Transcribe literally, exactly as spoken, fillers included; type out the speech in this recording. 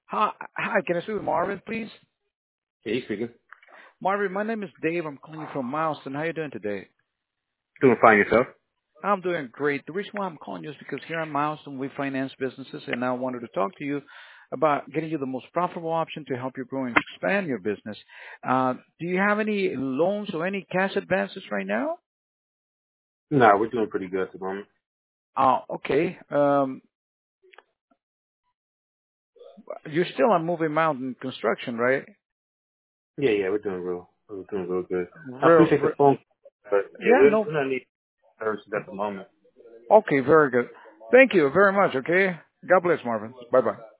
Hi, hi. Can I speak with Marvin, please? Yeah, you speaking. Marvin, my name is Dave. I'm calling you from Milestone. How you doing today? Doing fine yourself? I'm doing great. The reason why I'm calling you is because here at Milestone we finance businesses, and I wanted to talk to you about getting you the most profitable option to help you grow and expand your business. Uh, do you have any loans or any cash advances right now? No, we're doing pretty good at the moment. Oh, okay. Um, you're still on Moving Mountain Construction, right? Yeah, yeah, we're doing real, we're doing real good. I Real, appreciate the re- phone, but yeah, yeah, we're, no. we're not need services at the moment. Okay, very good. Thank you very much. Okay. God bless, Marvin. Bye bye.